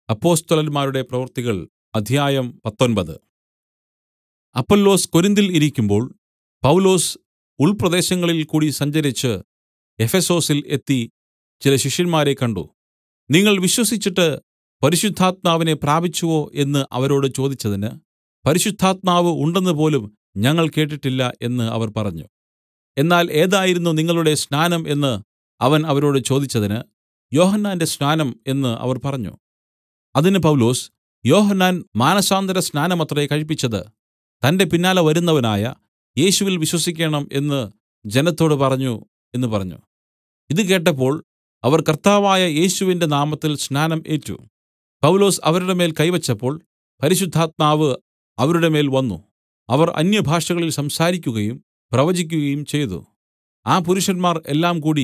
അപ്പൊസ്തലന്മാരുടെ പ്രവൃത്തികൾ അധ്യായം 19. അപ്പൊല്ലോസ് കൊരിന്തിൽ ഇരിക്കുമ്പോൾ പൗലൊസ് ഉൾപ്രദേശങ്ങളിൽ കൂടി സഞ്ചരിച്ച് എഫെസൊസിൽ എത്തി ചില ശിഷ്യന്മാരെ കണ്ട്, നിങ്ങൾ വിശ്വസിച്ചിട്ട് പരിശുദ്ധാത്മാവിനെ പ്രാപിച്ചുവോ എന്ന് അവരോട് ചോദിച്ചതിന്, പരിശുദ്ധാത്മാവ് ഉണ്ടെന്ന് പോലും ഞങ്ങൾ കേട്ടിട്ടില്ല എന്ന് അവർ പറഞ്ഞു. എന്നാൽ ഏതായിരുന്നു നിങ്ങളുടെ സ്നാനം എന്ന് അവൻ അവരോട് ചോദിച്ചതിന്, യോഹന്നാന്റെ സ്നാനം എന്ന് അവർ പറഞ്ഞു. അതിന് പൗലൊസ്, യോഹന്നാൻ മാനസാന്തര സ്നാനമത്രേ കഴിപ്പിച്ചത്. തന്റെ പിന്നാലെ വരുന്നവനായ യേശുവിൽ വിശ്വസിക്കേണം എന്ന് ജനത്തോട് പറഞ്ഞു എന്ന് പറഞ്ഞു. ഇത് കേട്ടപ്പോൾ അവർ കർത്താവായ യേശുവിന്റെ നാമത്തിൽ സ്നാനം ഏറ്റു. പൗലൊസ് അവരുടെ മേൽ കൈവച്ചപ്പോൾ പരിശുദ്ധാത്മാവ് അവരുടെ മേൽ വന്നു. അവർ അന്യഭാഷകളിൽ സംസാരിക്കുകയും പ്രവചിക്കുകയും ചെയ്തു. ആ പുരുഷന്മാർ എല്ലാം കൂടി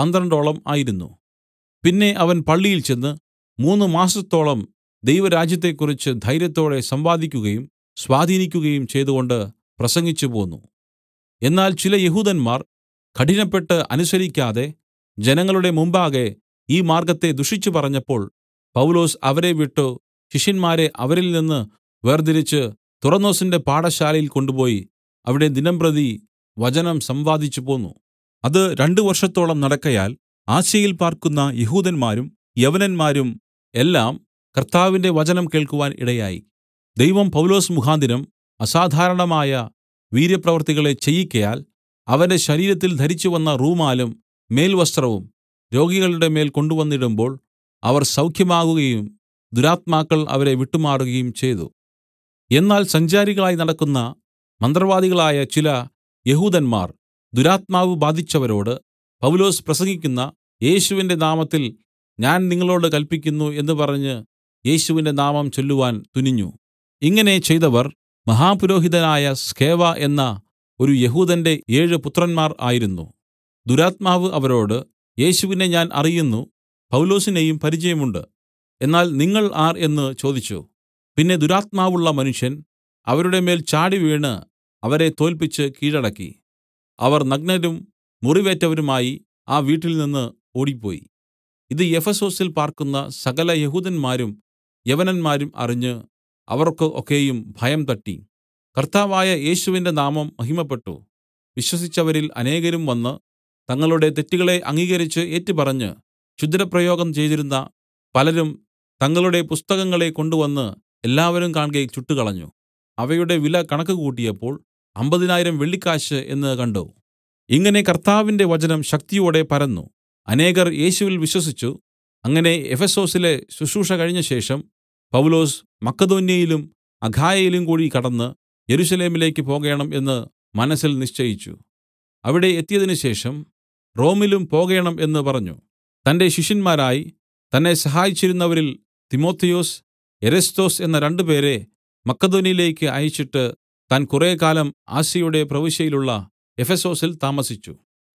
12 ആയിരുന്നു. പിന്നെ അവൻ പള്ളിയിൽ ചെന്ന് 3 മാസത്തോളം ദൈവരാജ്യത്തെക്കുറിച്ച് ധൈര്യത്തോടെ സംവാദിക്കുകയും സ്വാധീനിക്കുകയും ചെയ്തുകൊണ്ട് പ്രസംഗിച്ചു പോന്നു. എന്നാൽ ചില യഹൂദന്മാർ കഠിനപ്പെട്ട് അനുസരിക്കാതെ ജനങ്ങളുടെ മുമ്പാകെ ഈ മാർഗ്ഗത്തെ ദുഷിച്ചു പറഞ്ഞപ്പോൾ പൗലൊസ് അവരെ വിട്ടു ശിഷ്യന്മാരെ അവരിൽ നിന്ന് വേർതിരിച്ച് തുറന്നൊസിന്റെ പാഠശാലയിൽ കൊണ്ടുപോയി അവിടെ ദിനംപ്രതി വചനം സംവാദിച്ചു പോന്നു. അത് 2 വർഷത്തോളം നടക്കയാൽ ആസ്യയിൽ പാർക്കുന്ന യഹൂദന്മാരും യവനന്മാരും എല്ലാം കർത്താവിന്റെ വചനം കേൾക്കുവാൻ ഇടയായി. ദൈവം പൗലൊസ് മുഖാന്തരം അസാധാരണമായ വീര്യപ്രവൃത്തികളെ ചെയ്യിക്കയാൽ അവന്റെ ശരീരത്തിൽ ധരിച്ചുവന്ന റൂമാലും മേൽവസ്ത്രവും രോഗികളുടെ മേൽ കൊണ്ടുവന്നിടുമ്പോൾ അവർ സൗഖ്യമാകുകയും ദുരാത്മാക്കൾ അവരെ വിട്ടുമാറുകയും ചെയ്തു. എന്നാൽ സഞ്ചാരികളായി നടക്കുന്ന മന്ത്രവാദികളായ ചില യഹൂദന്മാർ ദുരാത്മാവ് ബാധിച്ചവരോട്, പൗലൊസ് പ്രസംഗിക്കുന്ന യേശുവിന്റെ നാമത്തിൽ ഞാൻ നിങ്ങളോട് കല്പിക്കുന്നു എന്ന് പറഞ്ഞ് യേശുവിന്റെ നാമം ചൊല്ലുവാൻ തുനിഞ്ഞു. ഇങ്ങനെ ചെയ്തവർ മഹാപുരോഹിതനായ സ്കേവ എന്ന ഒരു യഹൂദന്റെ 7 പുത്രന്മാർ ആയിരുന്നു. ദുരാത്മാവ് അവരോട്, യേശുവിനെ ഞാൻ അറിയുന്നു, പൗലൊസിനെയും പരിചയമുണ്ട്, എന്നാൽ നിങ്ങൾ ആർ എന്ന് ചോദിച്ചു. പിന്നെ ദുരാത്മാവുള്ള മനുഷ്യൻ അവരുടെ മേൽ ചാടിവീണ് അവരെ തോല്പിച്ച് കീഴടക്കി. അവർ നഗ്നരും മുറിവേറ്റവരുമായി ആ വീട്ടിൽ നിന്ന് ഓടിപ്പോയി. ഇത് എഫെസൊസിൽ പാർക്കുന്ന സകല യഹൂദന്മാരും യവനന്മാരും അറിഞ്ഞ് അവർക്ക് ഒക്കെയും ഭയം തട്ടി. കർത്താവായ യേശുവിന്റെ നാമം മഹിമപ്പെട്ടു. വിശ്വസിച്ചവരിൽ അനേകരും വന്ന് തങ്ങളുടെ തെറ്റുകളെ അംഗീകരിച്ച് ഏറ്റുപറഞ്ഞ് ക്ഷുദ്രപ്രയോഗം ചെയ്തിരുന്ന പലരും തങ്ങളുടെ പുസ്തകങ്ങളെ കൊണ്ടുവന്ന് എല്ലാവരും കാൺകെ ചുട്ടുകളഞ്ഞു. അവയുടെ വില കണക്ക് കൂട്ടിയപ്പോൾ 50,000 വെള്ളിക്കാശ് എന്ന് കണ്ട്. ഇങ്ങനെ കർത്താവിന്റെ വചനം ശക്തിയോടെ പരന്നു. അനേകർ യേശുവിൽ വിശ്വസിച്ചു. അങ്ങനെ എഫെസൊസിലെ ശുശ്രൂഷ കഴിഞ്ഞ ശേഷം പൗലൊസ് മക്കെദോന്യയിലും അഖായയിലും കൂടി കടന്ന് യെരൂശലേമിലേക്ക് പോകേണം എന്ന് മനസ്സിൽ നിശ്ചയിച്ചു. അവിടെ എത്തിയതിന് ശേഷം റോമിലും പോകേണം എന്ന് പറഞ്ഞു. തന്റെ ശിഷ്യന്മാരായി തന്നെ സഹായിച്ചിരുന്നവരിൽ തിമൊഥെയൊസ്, എരസ്തൊസ് എന്ന 2 പേരെ മക്കെദോന്യയിലേക്ക് അയച്ചിട്ട് താൻ കുറേക്കാലം ആസ്യയുടെ പ്രവിശ്യയിലുള്ള എഫെസൊസിൽ താമസിച്ചു.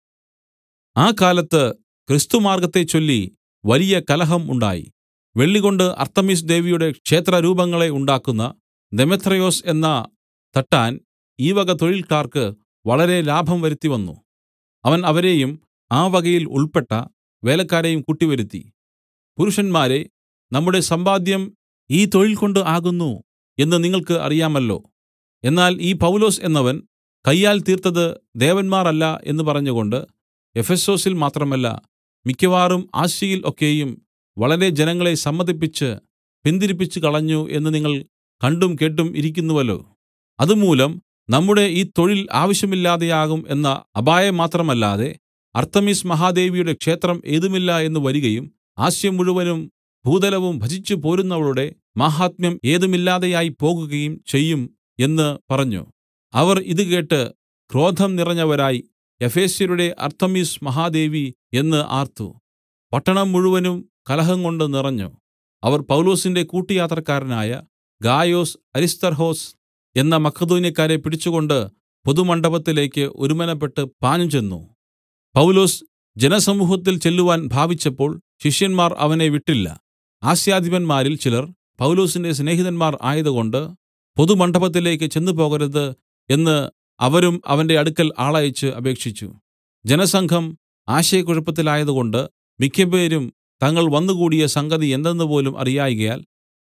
ആ കാലത്ത് ക്രിസ്തുമാർഗ്ഗത്തെച്ചൊല്ലി വലിയ കലഹം ഉണ്ടായി. വെള്ളികൊണ്ട് അർത്തെമിസ് ദേവിയുടെ ക്ഷേത്രരൂപങ്ങളെ ഉണ്ടാക്കുന്ന ദെമേത്രിയൊസ് എന്ന തട്ടാൻ ഈ വക തൊഴിൽക്കാർക്ക് വളരെ ലാഭം വരുത്തിവന്നു. അവൻ അവരെയും ആ വകയിൽ ഉൾപ്പെട്ട വേലക്കാരെയും കൂട്ടിവരുത്തി, പുരുഷന്മാരെ, നമ്മുടെ സമ്പാദ്യം ഈ തൊഴിൽ കൊണ്ട് ആകുന്നു എന്ന് നിങ്ങൾക്ക് അറിയാമല്ലോ. എന്നാൽ ഈ പൗലൊസ് എന്നവൻ കയ്യാൽ തീർത്തത് ദേവന്മാർ അല്ല എന്ന് പറഞ്ഞുകൊണ്ട് എഫെസൊസിൽ മാത്രമല്ല മിക്കവാറും ആസ്യയിൽ ഒക്കെയും വളരെ ജനങ്ങളെ സമ്മതിപ്പിച്ച് പിന്തിരിപ്പിച്ചു കളഞ്ഞു എന്ന് നിങ്ങൾ കണ്ടും കേട്ടും ഇരിക്കുന്നുവല്ലോ. അതുമൂലം നമ്മുടെ ഈ തൊഴിൽ ആവശ്യമില്ലാതെയാകും എന്ന അപായം മാത്രമല്ലാതെ അർത്തെമിസ് മഹാദേവിയുടെ ക്ഷേത്രം ഏതുമില്ല എന്ന് വരികയും ആസ്യം മുഴുവനും ഭൂതലവും ഭജിച്ചു പോരുന്നവളുടെ മാഹാത്മ്യം ഏതുമില്ലാതെയായി പോകുകയും ചെയ്യും എന്ന് പറഞ്ഞു. അവർ ഇത് കേട്ട് ക്രോധം നിറഞ്ഞവരായി എഫെസ്യരുടെ അർത്തെമിസ് മഹാദേവി എന്ന് ആർത്തു. പട്ടണം മുഴുവനും കലഹം കൊണ്ട് നിറഞ്ഞു. അവർ പൗലൊസിന്റെ കൂട്ടുയാത്രക്കാരനായ ഗായൊസ് അരിസ്തർഹൊസ് എന്ന മക്കെദോന്യക്കാരെ പിടിച്ചുകൊണ്ട് പൊതുമണ്ഡപത്തിലേക്ക് ഒരുമനപ്പെട്ട് പാഞ്ഞു ചെന്നു. പൗലൊസ് ജനസമൂഹത്തിൽ ചെല്ലുവാൻ ഭാവിച്ചപ്പോൾ ശിഷ്യന്മാർ അവനെ വിട്ടില്ല. ആസ്യാധിപന്മാരിൽ ചിലർ പൗലൊസിന്റെ സ്നേഹിതന്മാർ ആയതുകൊണ്ട് പൊതുമണ്ഡപത്തിലേക്ക് ചെന്നുപോകരുത് എന്ന് അവരും അവന്റെ അടുക്കൽ ആളയച്ച് അപേക്ഷിച്ചു. ജനസംഘം ആശയക്കുഴപ്പത്തിലായതുകൊണ്ട് മിക്കപേരും തങ്ങൾ വന്നുകൂടിയ സംഗതി എന്തെന്ന് പോലും അറിയായ്കയാൽ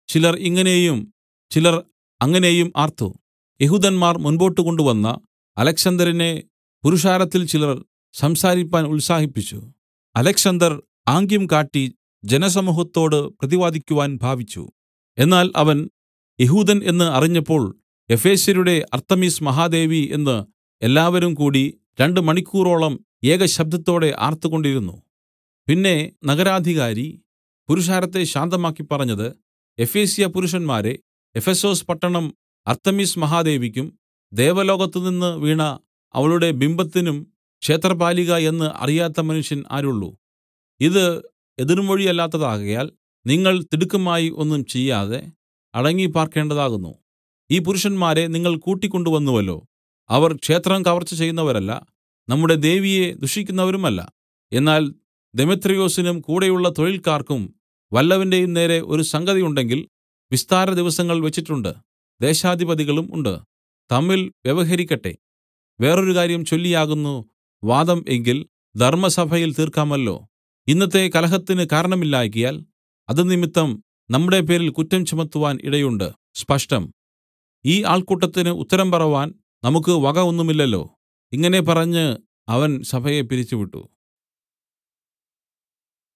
ചിലർ ഇങ്ങനെയും ചിലർ അങ്ങനെയും ആർത്തു. യെഹൂദന്മാർ മുൻപോട്ട് കൊണ്ടുവന്ന അലെക്സന്തരിനെ പുരുഷാരത്തിൽ ചിലർ സംസാരിപ്പാൻ ഉത്സാഹിപ്പിച്ചു. അലെക്സന്തർ ആംഗ്യം കാട്ടി ജനസമൂഹത്തോട് പ്രതിവാദിക്കുവാൻ ഭാവിച്ചു. എന്നാൽ അവൻ യെഹൂദൻ എന്ന് അറിഞ്ഞപ്പോൾ എഫെസ്യരുടെ അർത്തെമിസ് മഹാദേവി എന്ന് എല്ലാവരും കൂടി 2 മണിക്കൂറോളം ഏകശബ്ദത്തോടെ ആർത്തുകൊണ്ടിരുന്നു. പിന്നെ നഗരാധികാരി പുരുഷാരത്തെ ശാന്തമാക്കി പറഞ്ഞത്, എഫെസ്യ പുരുഷന്മാരെ, എഫെസൊസ് പട്ടണം അർത്തെമിസ് മഹാദേവിക്കും ദേവലോകത്തുനിന്ന് വീണ അവളുടെ ബിംബത്തിനും ക്ഷേത്രപാലിക എന്ന് അറിയാത്ത മനുഷ്യൻ ആരുള്ളു? ഇത് എതിർമൊഴിയല്ലാത്തതാകയാൽ നിങ്ങൾ തിടുക്കമായി ഒന്നും ചെയ്യാതെ അടങ്ങി പാർക്കേണ്ടതാകുന്നു. ഈ പുരുഷന്മാരെ നിങ്ങൾ കൂട്ടിക്കൊണ്ടുവന്നുവല്ലോ. അവർ ക്ഷേത്രം കവർച്ച ചെയ്യുന്നവരല്ല, നമ്മുടെ ദേവിയെ ദുഷിക്കുന്നവരുമല്ല. എന്നാൽ ദെമേത്രിയൊസിനും കൂടെയുള്ള തൊഴിൽക്കാർക്കും വല്ലവന്റെയും നേരെ ഒരു സംഗതി ഉണ്ടെങ്കിൽ വിസ്താര ദിവസങ്ങൾ വെച്ചിട്ടുണ്ട്. ദേശാധിപതികളും ഉണ്ട്. തമ്മിൽ വ്യവഹരിക്കട്ടെ. വേറൊരു കാര്യം ചൊല്ലിയാകുന്നു വാദം എങ്കിൽ ധർമ്മസഭയിൽ തീർക്കാമല്ലോ. ഇന്നത്തെ കലഹത്തിന് കാരണമില്ലായ്കയാൽ അത് നിമിത്തം നമ്മുടെ പേരിൽ കുറ്റം ചുമത്തുവാൻ ഇടയുണ്ട്. സ്പഷ്ടം. ഈ ആൾക്കൂട്ടത്തിന് ഉത്തരം പറവാൻ നമുക്ക് വക ഒന്നുമില്ലല്ലോ. ഇങ്ങനെ പറഞ്ഞ് അവൻ സഭയെ പിരിച്ചുവിട്ടു.